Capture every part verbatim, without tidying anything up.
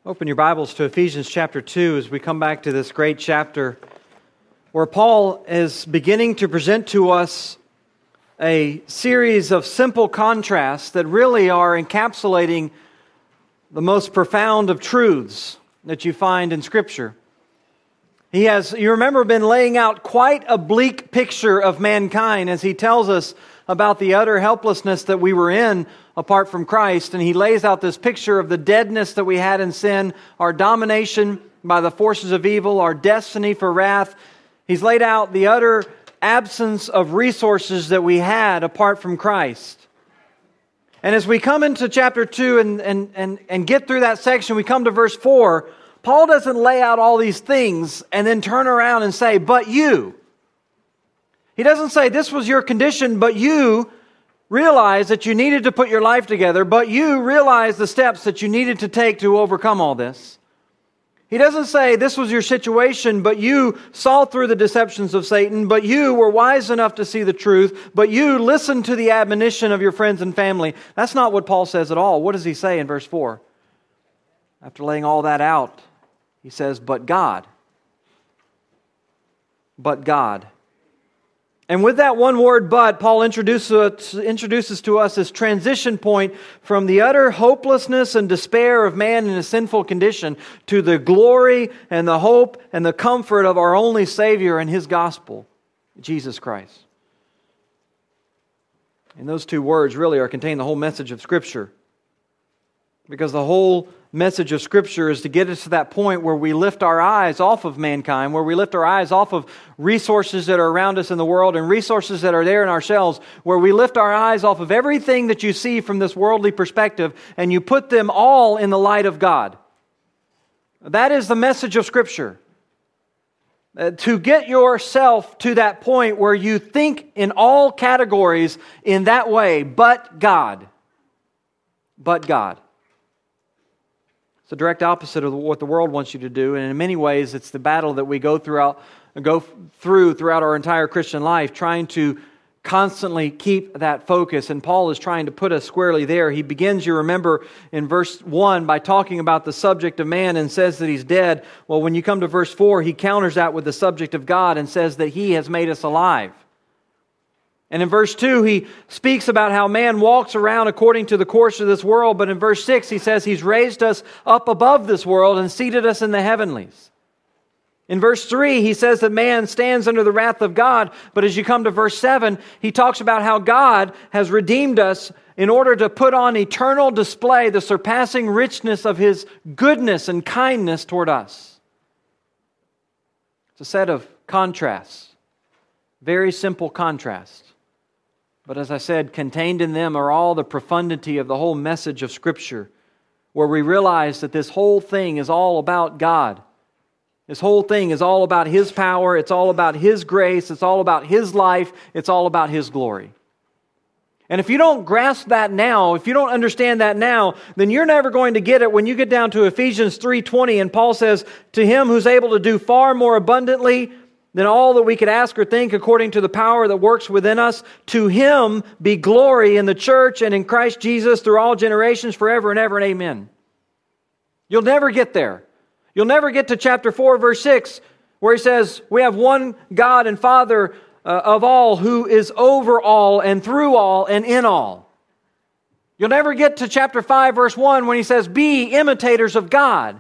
Open your Bibles to Ephesians chapter two as we come back to this great chapter where Paul is beginning to present to us a series of simple contrasts that really are encapsulating the most profound of truths that you find in Scripture. He has, you remember, been laying out quite a bleak picture of mankind as he tells us about the utter helplessness that we were in apart from Christ. And he lays out this picture of the deadness that we had in sin, our domination by the forces of evil, our destiny for wrath. He's laid out the utter absence of resources that we had apart from Christ. And as we come into chapter two and, and, and, and get through that section, we come to verse four. Paul doesn't lay out all these things and then turn around and say, but you. He doesn't say this was your condition, but you realized that you needed to put your life together, but you realized the steps that you needed to take to overcome all this. He doesn't say this was your situation, but you saw through the deceptions of Satan, but you were wise enough to see the truth, but you listened to the admonition of your friends and family. That's not what Paul says at all. What does he say in verse four? After laying all that out, he says, but God. But God. And with that one word, but, Paul introduces, introduces to us this transition point from the utter hopelessness and despair of man in a sinful condition to the glory and the hope and the comfort of our only Savior and His gospel, Jesus Christ. And those two words really are contain the whole message of Scripture. Because the whole message of Scripture is to get us to that point where we lift our eyes off of mankind, where we lift our eyes off of resources that are around us in the world and resources that are there in ourselves, where we lift our eyes off of everything that you see from this worldly perspective and you put them all in the light of God. That is the message of Scripture. Uh, to get yourself to that point where you think in all categories in that way, but God. But God. It's the direct opposite of what the world wants you to do, and in many ways, it's the battle that we go throughout, go through throughout our entire Christian life, trying to constantly keep that focus. And Paul is trying to put us squarely there. He begins, you remember, in verse one by talking about the subject of man and says that he's dead. Well, when you come to verse four, he counters that with the subject of God and says that He has made us alive. And in verse two, he speaks about how man walks around according to the course of this world. But in verse six, he says He's raised us up above this world and seated us in the heavenlies. In verse three, he says that man stands under the wrath of God. But as you come to verse seven, he talks about how God has redeemed us in order to put on eternal display the surpassing richness of His goodness and kindness toward us. It's a set of contrasts. Very simple contrasts. But as I said, contained in them are all the profundity of the whole message of Scripture, where we realize that this whole thing is all about God. This whole thing is all about His power, it's all about His grace, it's all about His life, it's all about His glory. And if you don't grasp that now, if you don't understand that now, then you're never going to get it when you get down to Ephesians three twenty, and Paul says, to Him who's able to do far more abundantly than all that we could ask or think according to the power that works within us, to Him be glory in the church and in Christ Jesus through all generations forever and ever and amen. You'll never get there. You'll never get to chapter four, verse six, where he says, we have one God and Father uh, of all who is over all and through all and in all. You'll never get to chapter five, verse one, when he says, be imitators of God. In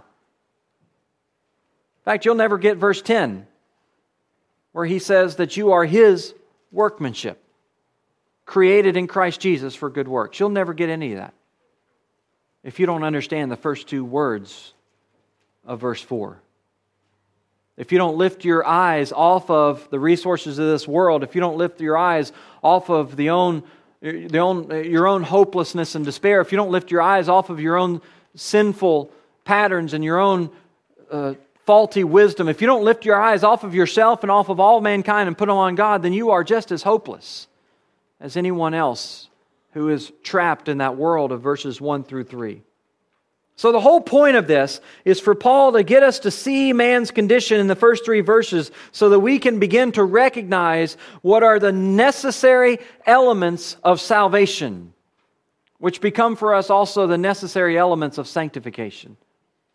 fact, you'll never get verse ten, where he says that you are His workmanship, created in Christ Jesus for good works. You'll never get any of that if you don't understand the first two words of verse four. If you don't lift your eyes off of the resources of this world, if you don't lift your eyes off of the own, the own, your own hopelessness and despair, if you don't lift your eyes off of your own sinful patterns and your own uh, faulty wisdom, if you don't lift your eyes off of yourself and off of all mankind and put them on God, then you are just as hopeless as anyone else who is trapped in that world of verses one through three. So the whole point of this is for Paul to get us to see man's condition in the first three verses so that we can begin to recognize what are the necessary elements of salvation, which become for us also the necessary elements of sanctification.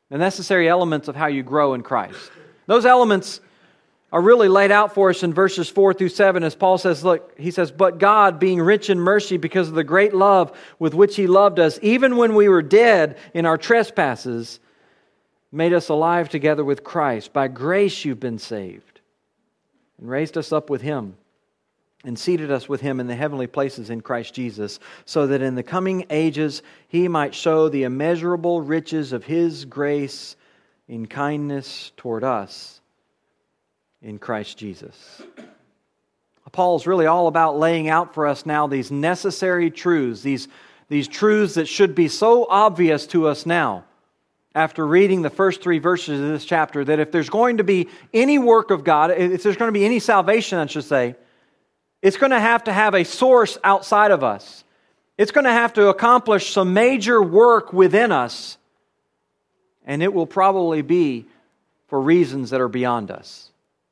the necessary elements of how you grow in Christ. Those elements are really laid out for us in verses four through seven as Paul says, look, he says, but God, being rich in mercy because of the great love with which He loved us, even when we were dead in our trespasses, made us alive together with Christ. By grace you've been saved, and raised us up with Him, and seated us with Him in the heavenly places in Christ Jesus, so that in the coming ages He might show the immeasurable riches of His grace in kindness toward us in Christ Jesus. Paul's really all about laying out for us now these necessary truths, these, these truths that should be so obvious to us now, after reading the first three verses of this chapter, that if there's going to be any work of God, if there's going to be any salvation, I should say, it's going to have to have a source outside of us. It's going to have to accomplish some major work within us, and it will probably be for reasons that are beyond us.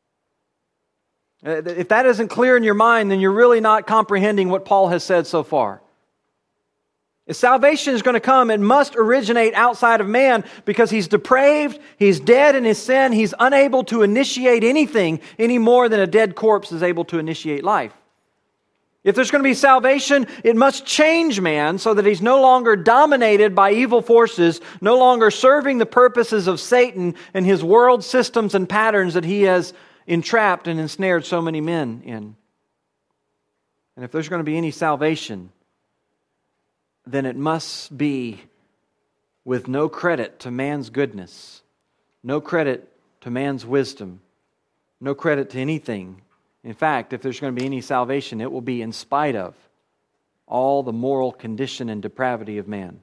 If that isn't clear in your mind, then you're really not comprehending what Paul has said so far. If salvation is going to come, it must originate outside of man because he's depraved, he's dead in his sin, he's unable to initiate anything any more than a dead corpse is able to initiate life. If there's going to be salvation, it must change man so that he's no longer dominated by evil forces, no longer serving the purposes of Satan and his world systems and patterns that he has entrapped and ensnared so many men in. And if there's going to be any salvation, then it must be with no credit to man's goodness, no credit to man's wisdom, no credit to anything. In fact, if there's going to be any salvation, it will be in spite of all the moral condition and depravity of man.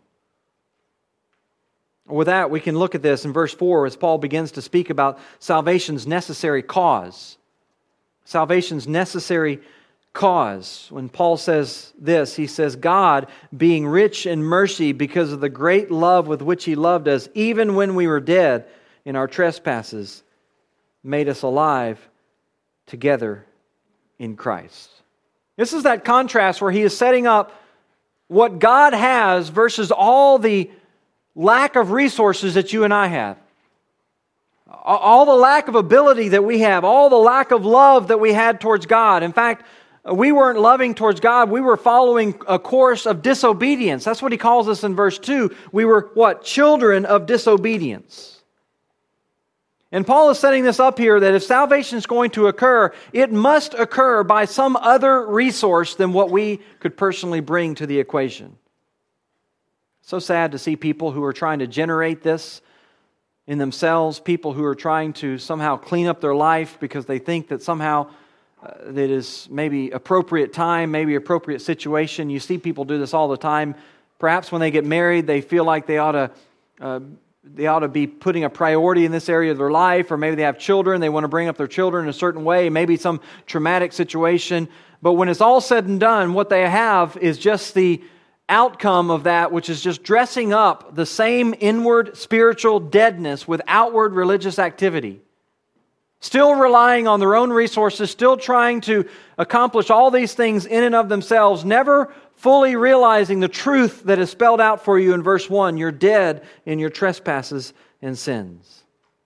With that, we can look at this in verse four as Paul begins to speak about salvation's necessary cause. Salvation's necessary cause. When Paul says this, he says, God, being rich in mercy because of the great love with which He loved us, even when we were dead in our trespasses, made us alive together in Christ. This is that contrast where he is setting up what God has versus all the lack of resources that you and I have. All the lack of ability that we have, all the lack of love that we had towards God. In fact, we weren't loving towards God, we were following a course of disobedience. That's what he calls us in verse two. We were what? Children of disobedience. And Paul is setting this up here that if salvation is going to occur, it must occur by some other resource than what we could personally bring to the equation. So sad to see people who are trying to generate this in themselves, people who are trying to somehow clean up their life because they think that somehow uh, that is maybe appropriate time, maybe appropriate situation. You see people do this all the time. Perhaps when they get married, they feel like they ought to uh, they ought to be putting a priority in this area of their life, or maybe they have children, they want to bring up their children in a certain way, maybe some traumatic situation. But when it's all said and done, what they have is just the outcome of that, which is just dressing up the same inward spiritual deadness with outward religious activity. Still relying on their own resources, still trying to accomplish all these things in and of themselves, never fully realizing the truth that is spelled out for you in verse one. You're dead in your trespasses and sins.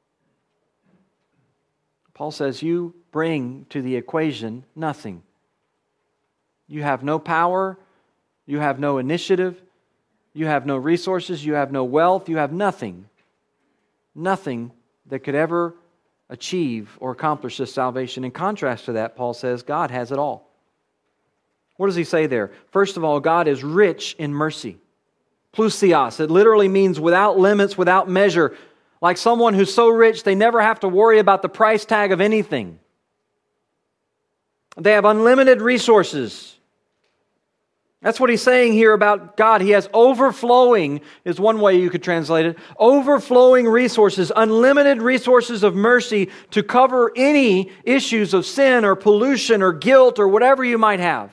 Paul says you bring to the equation nothing. You have no power. You have no initiative. You have no resources. You have no wealth. You have nothing. Nothing that could ever achieve or accomplish this salvation. In contrast to that, Paul says God has it all. What does he say there? First of all, God is rich in mercy. Plusios. It literally means without limits, without measure. Like someone who's so rich they never have to worry about the price tag of anything. They have unlimited resources. That's what he's saying here about God. He has overflowing, is one way you could translate it, overflowing resources, unlimited resources of mercy to cover any issues of sin or pollution or guilt or whatever you might have.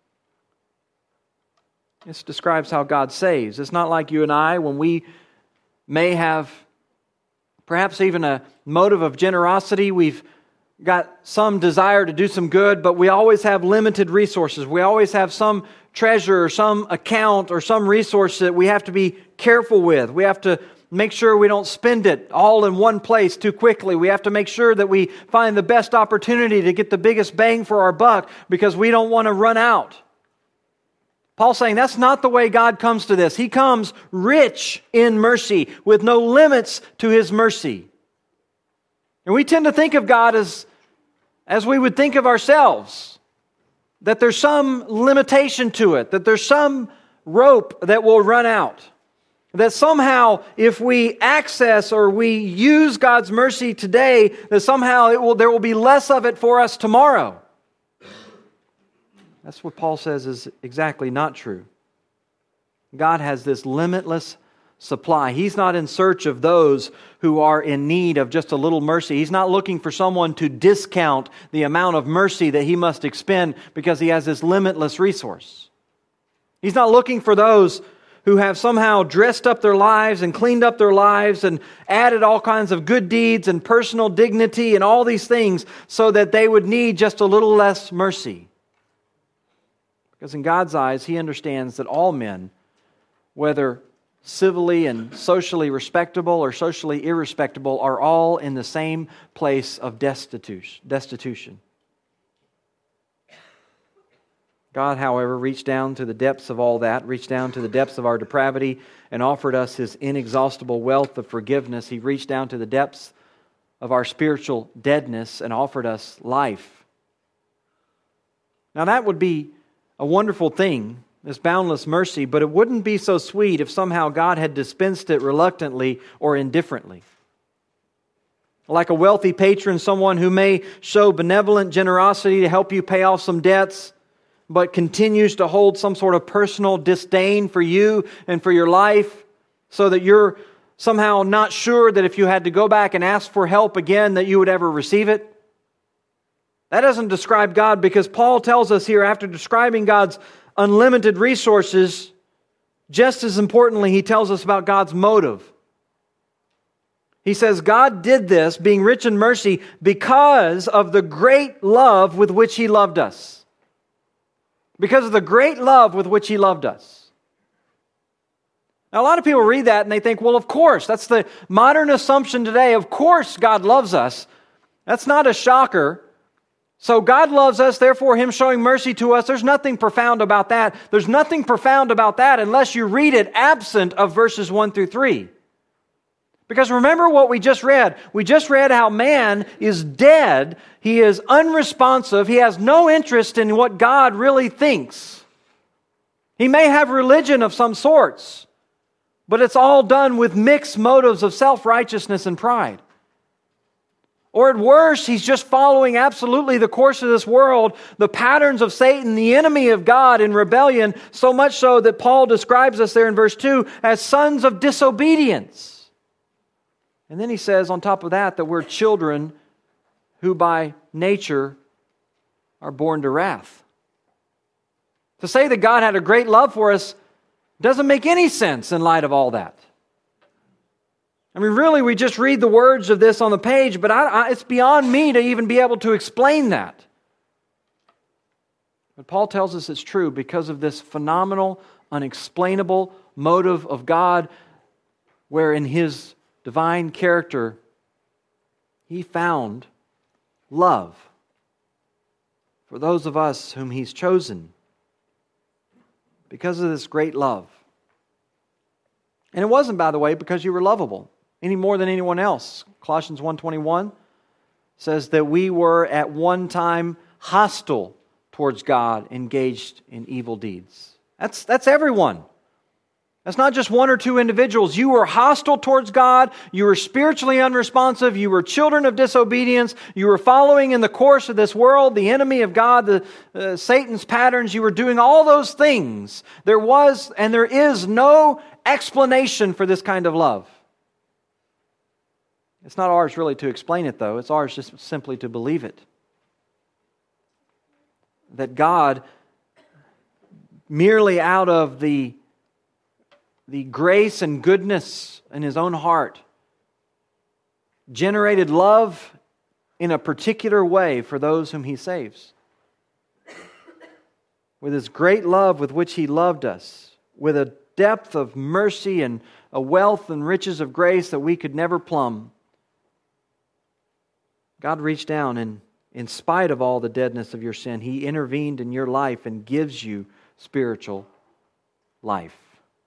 This describes how God saves. It's not like you and I, when we may have perhaps even a motive of generosity. We've got some desire to do some good, but we always have limited resources. We always have some treasure or some account or some resource that we have to be careful with. We have to make sure we don't spend it all in one place too quickly. We have to make sure that we find the best opportunity to get the biggest bang for our buck because we don't want to run out. Paul's saying that's not the way God comes to this. He comes rich in mercy with no limits to His mercy. And we tend to think of God as, as we would think of ourselves, that there's some limitation to it, that there's some rope that will run out. That somehow if we access or we use God's mercy today, that somehow it will, there will be less of it for us tomorrow. That's what Paul says is exactly not true. God has this limitless supply. He's not in search of those who are in need of just a little mercy. He's not looking for someone to discount the amount of mercy that he must expend because he has this limitless resource. He's not looking for those who have somehow dressed up their lives and cleaned up their lives and added all kinds of good deeds and personal dignity and all these things so that they would need just a little less mercy. Because in God's eyes, He understands that all men, whether civilly and socially respectable or socially irrespectable, are all in the same place of destitution. God, however, reached down to the depths of all that, reached down to the depths of our depravity, and offered us His inexhaustible wealth of forgiveness. He reached down to the depths of our spiritual deadness and offered us life. Now that would be a wonderful thing, this boundless mercy, but it wouldn't be so sweet if somehow God had dispensed it reluctantly or indifferently. Like a wealthy patron, someone who may show benevolent generosity to help you pay off some debts, but continues to hold some sort of personal disdain for you and for your life, so that you're somehow not sure that if you had to go back and ask for help again, that you would ever receive it. That doesn't describe God, because Paul tells us here, after describing God's unlimited resources, just as importantly, he tells us about God's motive. He says, God did this, being rich in mercy, because of the great love with which He loved us. Because of the great love with which He loved us. Now, a lot of people read that and they think, well, of course, that's the modern assumption today. Of course, God loves us. That's not a shocker. So God loves us, therefore Him showing mercy to us. There's nothing profound about that. There's nothing profound about that unless you read it absent of verses one through three. Because remember what we just read. We just read how man is dead. He is unresponsive. He has no interest in what God really thinks. He may have religion of some sorts, but it's all done with mixed motives of self-righteousness and pride. Or at worst, he's just following absolutely the course of this world, the patterns of Satan, the enemy of God in rebellion, so much so that Paul describes us there in verse two as sons of disobedience. And then he says on top of that that we're children who by nature are born to wrath. To say that God had a great love for us doesn't make any sense in light of all that. I mean, really, we just read the words of this on the page, but I, I, it's beyond me to even be able to explain that. But Paul tells us it's true because of this phenomenal, unexplainable motive of God, where in His divine character, He found love for those of us whom He's chosen. Because of this great love. And it wasn't, by the way, because you were lovable any more than anyone else. Colossians one twenty-one says that we were at one time hostile towards God, engaged in evil deeds. That's, that's everyone. That's not just one or two individuals. You were hostile towards God. You were spiritually unresponsive. You were children of disobedience. You were following in the course of this world, the enemy of God, the uh, Satan's patterns. You were doing all those things. There was and there is no explanation for this kind of love. It's not ours really to explain it, though. It's ours just simply to believe it. That God, merely out of the the grace and goodness in His own heart, generated love in a particular way for those whom He saves. With His great love with which He loved us, with a depth of mercy and a wealth and riches of grace that we could never plumb. God reached down and in spite of all the deadness of your sin, He intervened in your life and gives you spiritual life.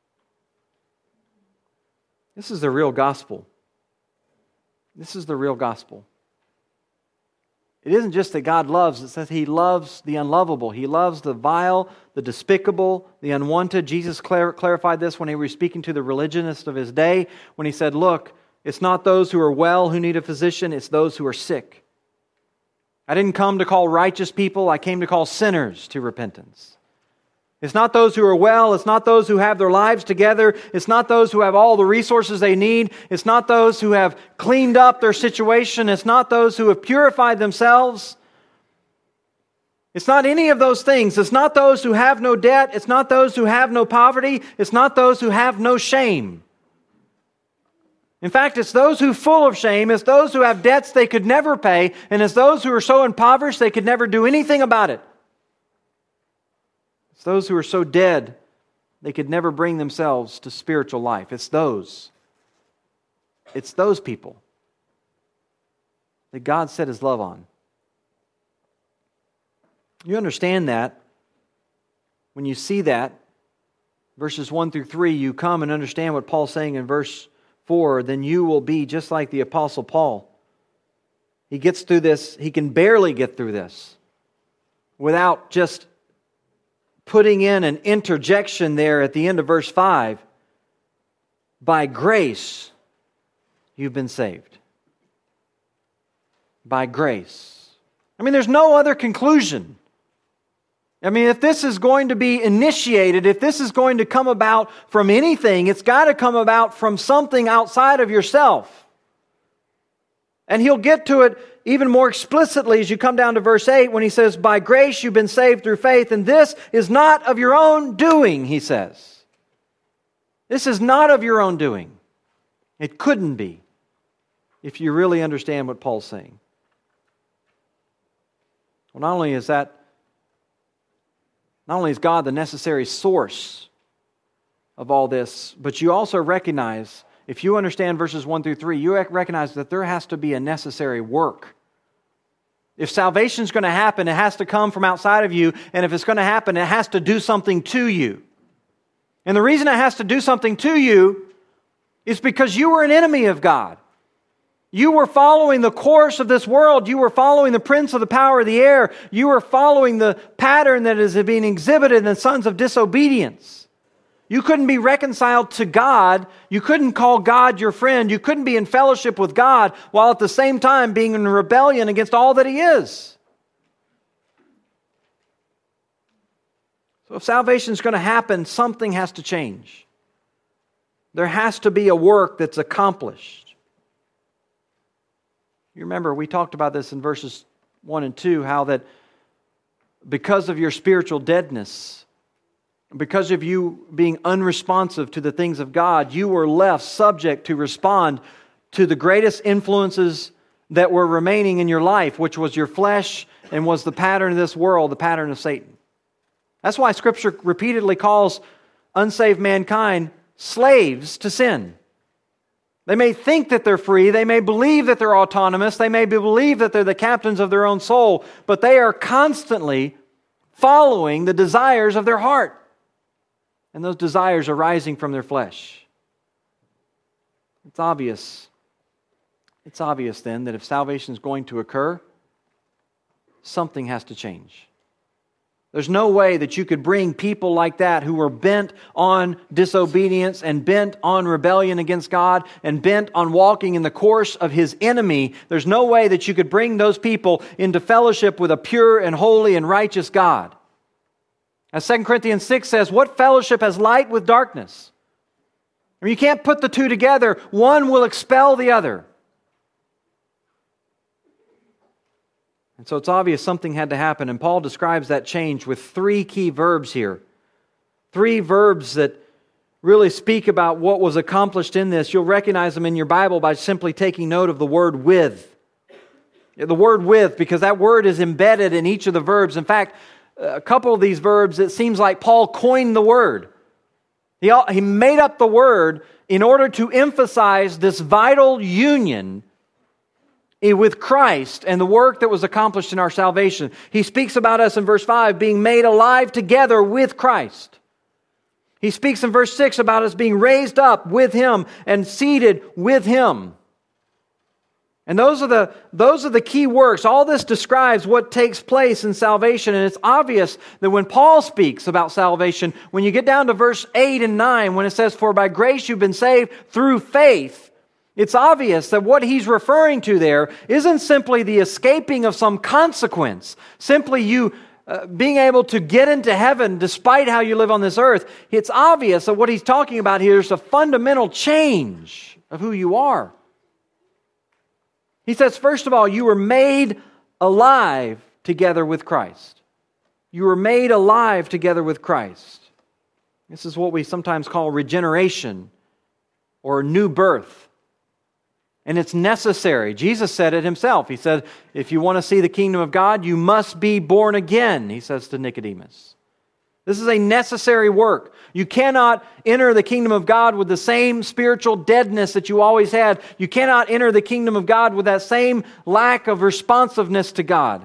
This is the real gospel. This is the real gospel. It isn't just that God loves, it says He loves the unlovable. He loves the vile, the despicable, the unwanted. Jesus clar- clarified this when He was speaking to the religionists of His day, when He said, look, it's not those who are well who need a physician, it's those who are sick. I didn't come to call righteous people, I came to call sinners to repentance. It's not those who are well, it's not those who have their lives together, it's not those who have all the resources they need, it's not those who have cleaned up their situation, it's not those who have purified themselves. It's not any of those things. It's not those who have no debt, it's not those who have no poverty, it's not those who have no shame. In fact, it's those who are full of shame, it's those who have debts they could never pay, and it's those who are so impoverished they could never do anything about it. It's those who are so dead they could never bring themselves to spiritual life. It's those. It's those people that God set His love on. You understand that when you see that, verses one through three, you come and understand what Paul's saying in verse four, then you will be just like the Apostle Paul. He gets through this, he can barely get through this without just putting in an interjection there at the end of verse five. By grace, you've been saved. By grace. I mean, there's no other conclusion. I mean, if this is going to be initiated, if this is going to come about from anything, it's got to come about from something outside of yourself. And he'll get to it even more explicitly as you come down to verse eight when he says, by grace you've been saved through faith, and this is not of your own doing, he says. This is not of your own doing. It couldn't be, if you really understand what Paul's saying. Well, not only is that Not only is God the necessary source of all this, but you also recognize, if you understand verses one through three, you recognize that there has to be a necessary work. If salvation is going to happen, it has to come from outside of you, and if it's going to happen, it has to do something to you. And the reason it has to do something to you is because you were an enemy of God. You were following the course of this world. You were following the prince of the power of the air. You were following the pattern that is being exhibited in the sons of disobedience. You couldn't be reconciled to God. You couldn't call God your friend. You couldn't be in fellowship with God while at the same time being in rebellion against all that He is. So if salvation is going to happen, something has to change. There has to be a work that's accomplished. You remember, we talked about this in verses one and two, how that because of your spiritual deadness, because of you being unresponsive to the things of God, you were left subject to respond to the greatest influences that were remaining in your life, which was your flesh and was the pattern of this world, the pattern of Satan. That's why Scripture repeatedly calls unsaved mankind slaves to sin. They may think that they're free, they may believe that they're autonomous, they may believe that they're the captains of their own soul, but they are constantly following the desires of their heart. And those desires are rising from their flesh. It's obvious. It's obvious then that if salvation is going to occur, something has to change. There's no way that you could bring people like that who were bent on disobedience and bent on rebellion against God and bent on walking in the course of His enemy. There's no way that you could bring those people into fellowship with a pure and holy and righteous God. As Second Corinthians six says, what fellowship has light with darkness? I mean, you can't put the two together. One will expel the other. And so it's obvious something had to happen. And Paul describes that change with three key verbs here. Three verbs that really speak about what was accomplished in this. You'll recognize them in your Bible by simply taking note of the word with. The word with, because that word is embedded in each of the verbs. In fact, a couple of these verbs, it seems like Paul coined the word. He, he made up the word in order to emphasize this vital union with Christ and the work that was accomplished in our salvation. He speaks about us in verse five being made alive together with Christ. He speaks in verse six about us being raised up with Him and seated with Him. And those are the, those are the key works. All this describes what takes place in salvation. And it's obvious that when Paul speaks about salvation, when you get down to verse eight and nine, when it says, "For by grace you've been saved through faith," it's obvious that what he's referring to there isn't simply the escaping of some consequence, simply you uh, being able to get into heaven despite how you live on this earth. It's obvious that what he's talking about here is a fundamental change of who you are. He says, first of all, you were made alive together with Christ. You were made alive together with Christ. This is what we sometimes call regeneration or new birth. And it's necessary. Jesus said it Himself. He said, if you want to see the kingdom of God, you must be born again, He says to Nicodemus. This is a necessary work. You cannot enter the kingdom of God with the same spiritual deadness that you always had. You cannot enter the kingdom of God with that same lack of responsiveness to God.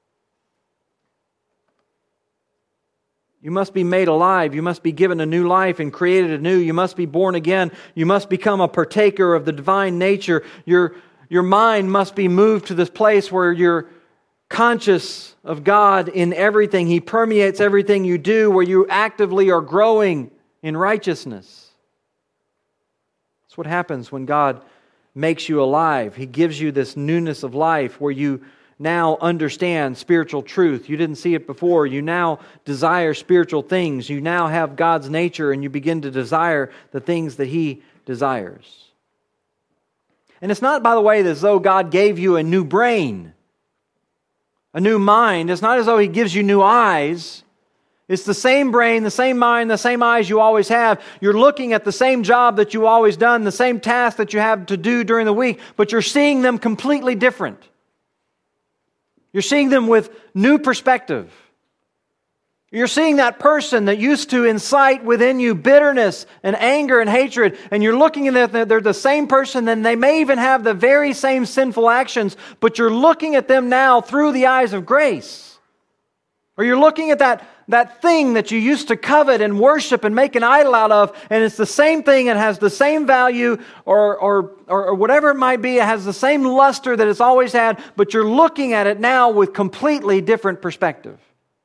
You must be made alive. You must be given a new life and created anew. You must be born again. You must become a partaker of the divine nature. Your, your mind must be moved to this place where you're conscious of God in everything. He permeates everything you do, where you actively are growing in righteousness. That's what happens when God makes you alive. He gives you this newness of life where you now understand spiritual truth. You didn't see it before. You now desire spiritual things. You now have God's nature and you begin to desire the things that He desires. And it's not, by the way, as though God gave you a new brain, a new mind. It's not as though He gives you new eyes. It's the same brain, the same mind, the same eyes you always have. You're looking at the same job that you always done, the same task that you have to do during the week, but you're seeing them completely different. You're seeing them with new perspective. You're seeing that person that used to incite within you bitterness and anger and hatred, and you're looking at them, they're the same person, and they may even have the very same sinful actions, but you're looking at them now through the eyes of grace. Or you're looking at that, that thing that you used to covet and worship and make an idol out of, and it's the same thing, it has the same value, or, or, or, or whatever it might be, it has the same luster that it's always had, but you're looking at it now with completely different perspective.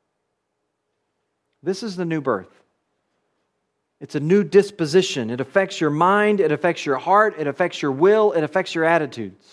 This is the new birth. It's a new disposition. It affects your mind, it affects your heart, it affects your will, it affects your attitudes.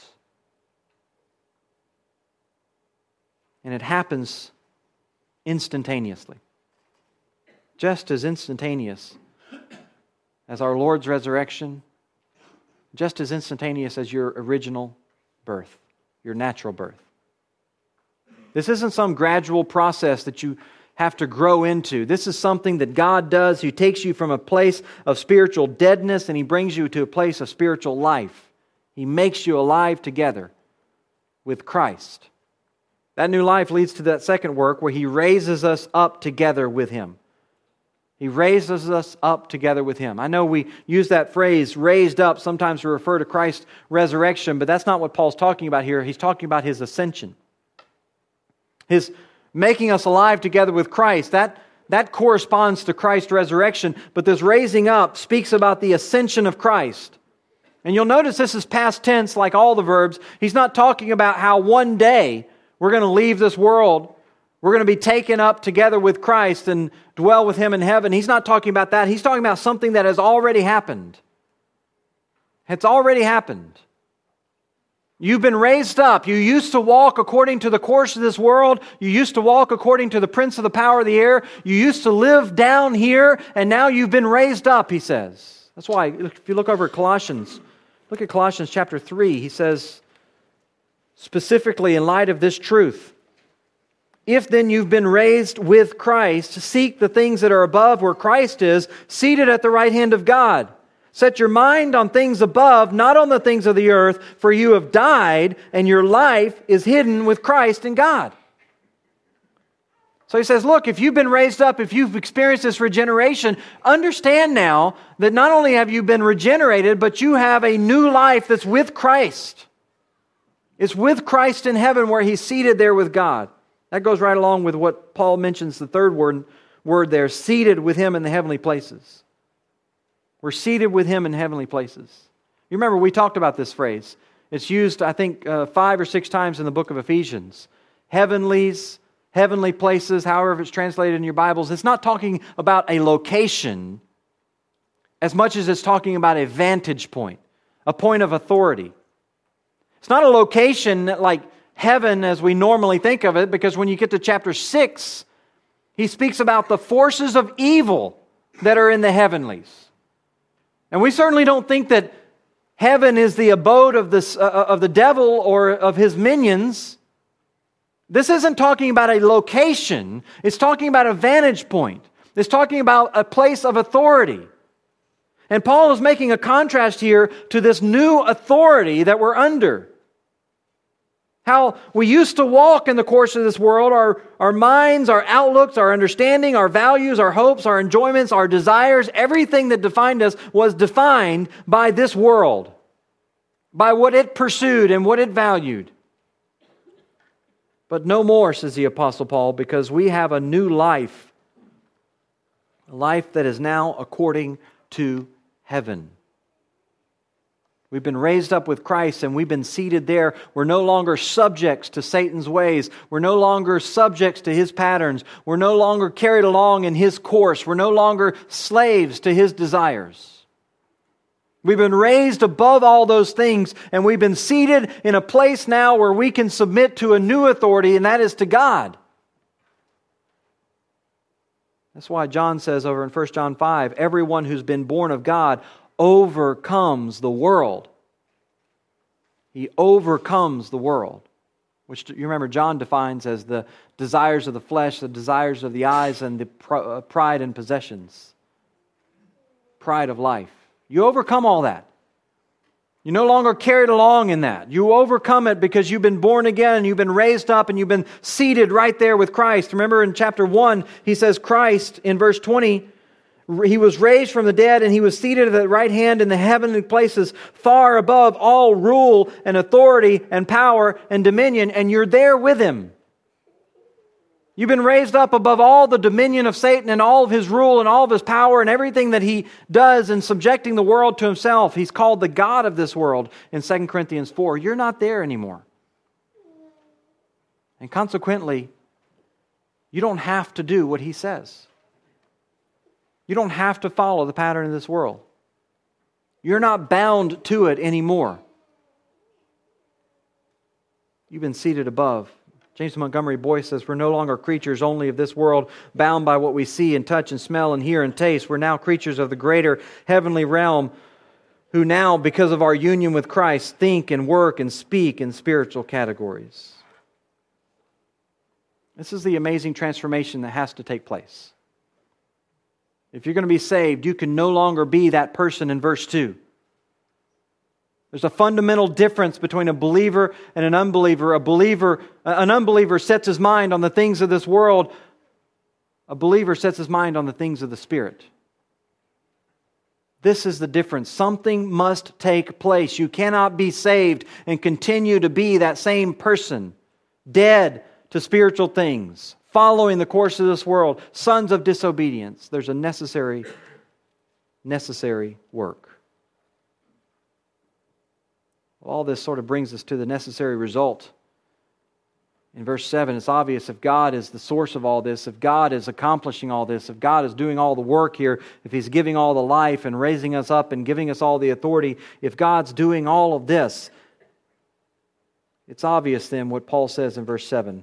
And it happens instantaneously. Just as instantaneous as our Lord's resurrection, just as instantaneous as your original birth, your natural birth. This isn't some gradual process that you have to grow into. This is something that God does. He takes you from a place of spiritual deadness and He brings you to a place of spiritual life. He makes you alive together with Christ. That new life leads to that second work where He raises us up together with Him. He raises us up together with Him. I know we use that phrase, raised up, sometimes to refer to Christ's resurrection, but that's not what Paul's talking about here. He's talking about His ascension. His making us alive together with Christ, that, that corresponds to Christ's resurrection, but this raising up speaks about the ascension of Christ. And you'll notice this is past tense like all the verbs. He's not talking about how one day we're going to leave this world, we're going to be taken up together with Christ and dwell with Him in heaven. He's not talking about that. He's talking about something that has already happened. It's already happened. You've been raised up. You used to walk according to the course of this world. You used to walk according to the prince of the power of the air. You used to live down here, and now you've been raised up, he says. That's why, if you look over at Colossians, look at Colossians chapter three, he says, specifically in light of this truth, if then you've been raised with Christ, seek the things that are above where Christ is, seated at the right hand of God. Set your mind on things above, not on the things of the earth, for you have died, and your life is hidden with Christ in God. So he says, look, if you've been raised up, if you've experienced this regeneration, understand now that not only have you been regenerated, but you have a new life that's with Christ. It's with Christ in heaven where He's seated there with God. That goes right along with what Paul mentions, the third word, word there, seated with Him in the heavenly places. We're seated with Him in heavenly places. You remember we talked about this phrase. It's used, I think, uh, five or six times in the book of Ephesians. Heavenlies, heavenly places, however it's translated in your Bibles. It's not talking about a location as much as it's talking about a vantage point, a point of authority. It's not a location like heaven as we normally think of it, because when you get to chapter six, he speaks about the forces of evil that are in the heavenlies. And we certainly don't think that heaven is the abode of, this, uh, of the devil or of his minions. This isn't talking about a location. It's talking about a vantage point. It's talking about a place of authority. And Paul is making a contrast here to this new authority that we're under. How we used to walk in the course of this world, our, our minds, our outlooks, our understanding, our values, our hopes, our enjoyments, our desires, everything that defined us was defined by this world, by what it pursued and what it valued. But no more, says the Apostle Paul, because we have a new life, a life that is now according to heaven. We've been raised up with Christ and we've been seated there. We're no longer subjects to Satan's ways. We're no longer subjects to his patterns. We're no longer carried along in his course. We're no longer slaves to his desires. We've been raised above all those things, and we've been seated in a place now where we can submit to a new authority, and that is to God. That's why John says over in First John five, everyone who's been born of God overcomes the world. He overcomes the world, which you remember John defines as the desires of the flesh, the desires of the eyes, and the pride and possessions. Pride of life. You overcome all that. You're no longer carried along in that. You overcome it because you've been born again, you've been raised up, and you've been seated right there with Christ. Remember in chapter one, he says Christ, in verse twenty, He was raised from the dead and He was seated at the right hand in the heavenly places, far above all rule and authority and power and dominion, and you're there with Him. You've been raised up above all the dominion of Satan and all of his rule and all of his power and everything that he does in subjecting the world to himself. He's called the God of this world in Second Corinthians four. You're not there anymore. And consequently, you don't have to do what he says. You don't have to follow the pattern of this world. You're not bound to it anymore. You've been seated above. James Montgomery Boyce says, we're no longer creatures only of this world, bound by what we see and touch and smell and hear and taste. We're now creatures of the greater heavenly realm who now, because of our union with Christ, think and work and speak in spiritual categories. This is the amazing transformation that has to take place. If you're going to be saved, you can no longer be that person in verse two. There's a fundamental difference between a believer and an unbeliever. A believer, an unbeliever sets his mind on the things of this world. A believer sets his mind on the things of the Spirit. This is the difference. Something must take place. You cannot be saved and continue to be that same person, dead to spiritual things, following the course of this world, sons of disobedience. There's a necessary, necessary work. All this sort of brings us to the necessary result. In verse seven, it's obvious if God is the source of all this, if God is accomplishing all this, if God is doing all the work here, if He's giving all the life and raising us up and giving us all the authority, if God's doing all of this, it's obvious then what Paul says in verse seven.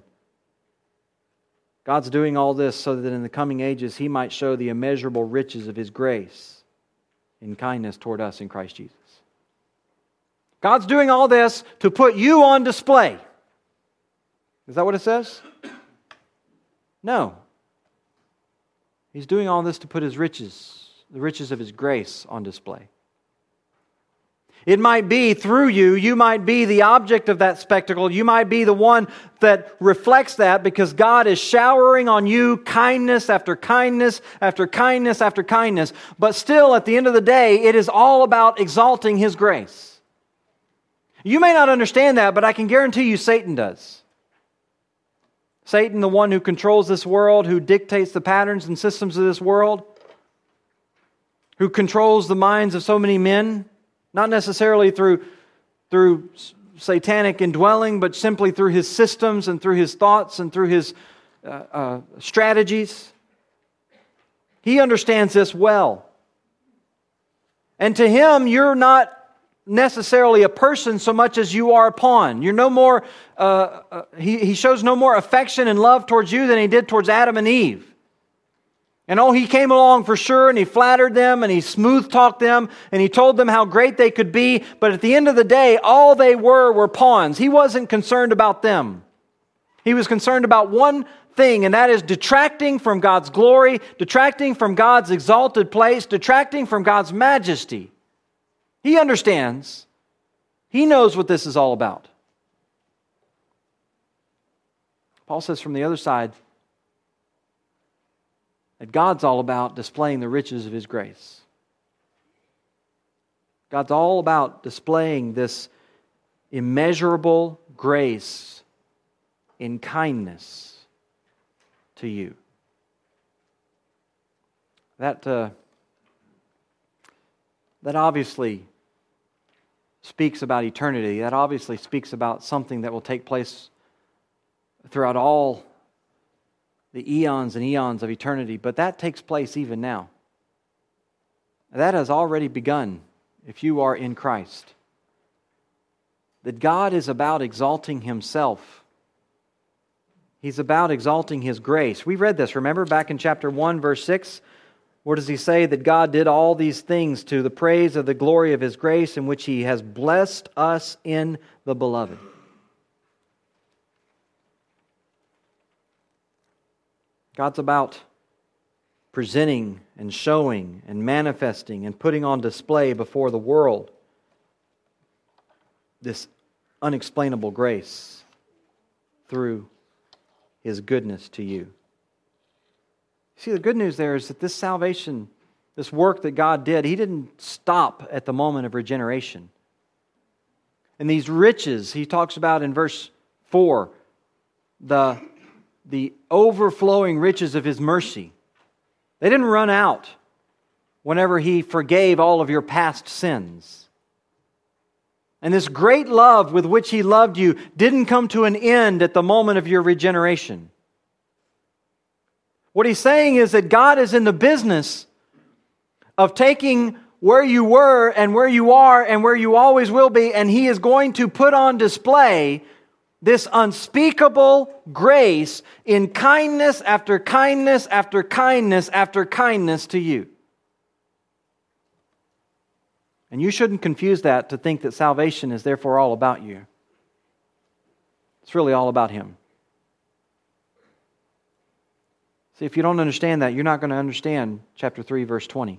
God's doing all this so that in the coming ages He might show the immeasurable riches of His grace in kindness toward us in Christ Jesus. God's doing all this to put you on display. Is that what it says? No. He's doing all this to put His riches, the riches of His grace, on display. It might be through you, you might be the object of that spectacle. You might be the one that reflects that because God is showering on you kindness after kindness after kindness after kindness. But still, at the end of the day, it is all about exalting His grace. You may not understand that, but I can guarantee you Satan does. Satan, the one who controls this world, who dictates the patterns and systems of this world, who controls the minds of so many men, not necessarily through, through satanic indwelling, but simply through his systems and through his thoughts and through his uh, uh, strategies. He understands this well. And to him, you're not necessarily a person so much as you are a pawn. You're no more, uh, uh, he, he shows no more affection and love towards you than he did towards Adam and Eve. And oh, he came along for sure, and he flattered them, and he smooth-talked them, and he told them how great they could be, but at the end of the day, all they were were pawns. He wasn't concerned about them. He was concerned about one thing, and that is detracting from God's glory, detracting from God's exalted place, detracting from God's majesty. He understands. He knows what this is all about. Paul says from the other side, that God's all about displaying the riches of His grace. God's all about displaying this immeasurable grace in kindness to you. That, uh, that obviously speaks about eternity. That obviously speaks about something that will take place throughout all the eons and eons of eternity, but that takes place even now. That has already begun if you are in Christ. That God is about exalting Himself. He's about exalting His grace. We read this, remember, back in chapter one, verse six? Where does He say that God did all these things to the praise of the glory of His grace in which He has blessed us in the Beloved? God's about presenting and showing and manifesting and putting on display before the world this unexplainable grace through His goodness to you. See, the good news there is that this salvation, this work that God did, He didn't stop at the moment of regeneration. And these riches, He talks about in verse four, the the overflowing riches of His mercy. They didn't run out whenever He forgave all of your past sins. And this great love with which He loved you didn't come to an end at the moment of your regeneration. What He's saying is that God is in the business of taking where you were and where you are and where you always will be, and He is going to put on display this unspeakable grace in kindness after kindness after kindness after kindness to you. And you shouldn't confuse that to think that salvation is therefore all about you. It's really all about Him. See, if you don't understand that, you're not going to understand chapter three, verse twenty.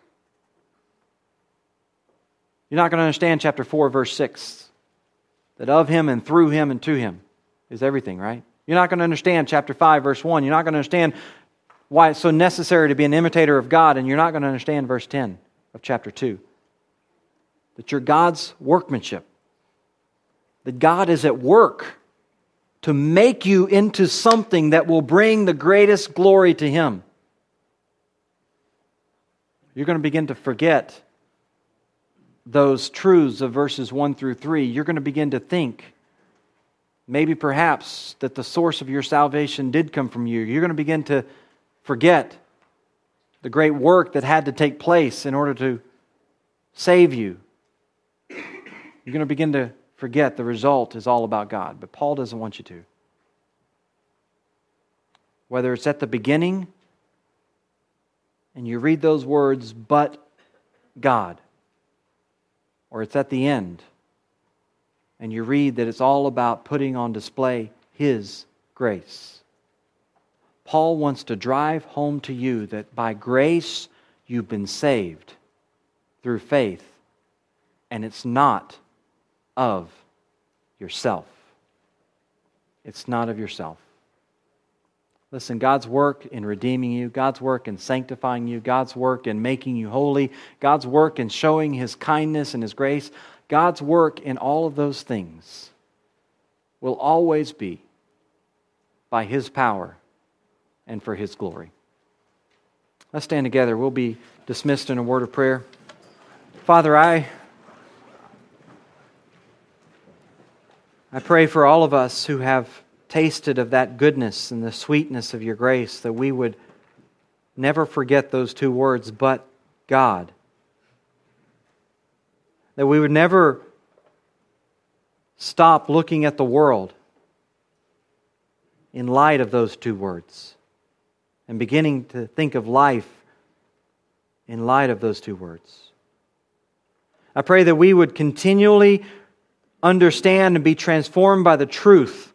You're not going to understand chapter four, verse six. That of Him and through Him and to Him is everything, right? You're not going to understand chapter five, verse one. You're not going to understand why it's so necessary to be an imitator of God. And you're not going to understand verse ten of chapter two. That you're God's workmanship. That God is at work to make you into something that will bring the greatest glory to Him. You're going to begin to forget those truths of verses one through three. You're going to begin to think, maybe perhaps, that the source of your salvation did come from you. You're going to begin to forget the great work that had to take place in order to save you. You're going to begin to forget the result is all about God. But Paul doesn't want you to. Whether it's at the beginning and you read those words, but God, or it's at the end, and you read that it's all about putting on display His grace. Paul wants to drive home to you that by grace you've been saved through faith, and it's not of yourself. It's not of yourself. Listen, God's work in redeeming you, God's work in sanctifying you, God's work in making you holy, God's work in showing His kindness and His grace, God's work in all of those things will always be by His power and for His glory. Let's stand together. We'll be dismissed in a word of prayer. Father, I, I pray for all of us who have tasted of that goodness and the sweetness of Your grace, that we would never forget those two words, but God. That we would never stop looking at the world in light of those two words and beginning to think of life in light of those two words. I pray that we would continually understand and be transformed by the truth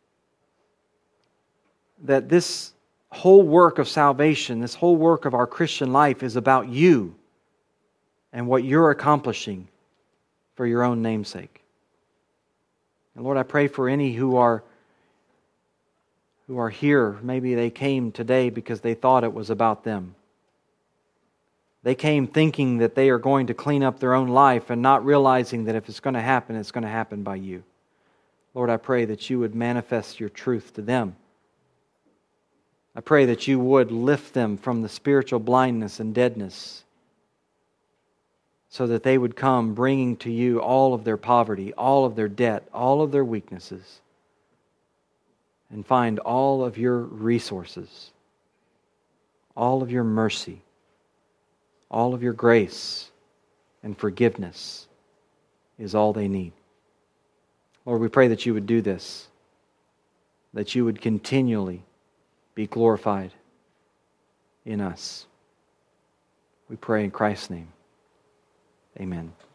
that this whole work of salvation, this whole work of our Christian life is about You and what You're accomplishing for Your own namesake. And Lord, I pray for any who are who are here. Maybe they came today because they thought it was about them. They came thinking that they are going to clean up their own life and not realizing that if it's going to happen, it's going to happen by You. Lord, I pray that You would manifest Your truth to them. I pray that You would lift them from the spiritual blindness and deadness so that they would come bringing to You all of their poverty, all of their debt, all of their weaknesses, and find all of Your resources, all of Your mercy, all of Your grace and forgiveness is all they need. Lord, we pray that You would do this, that You would continually be glorified in us. We pray in Christ's name. Amen.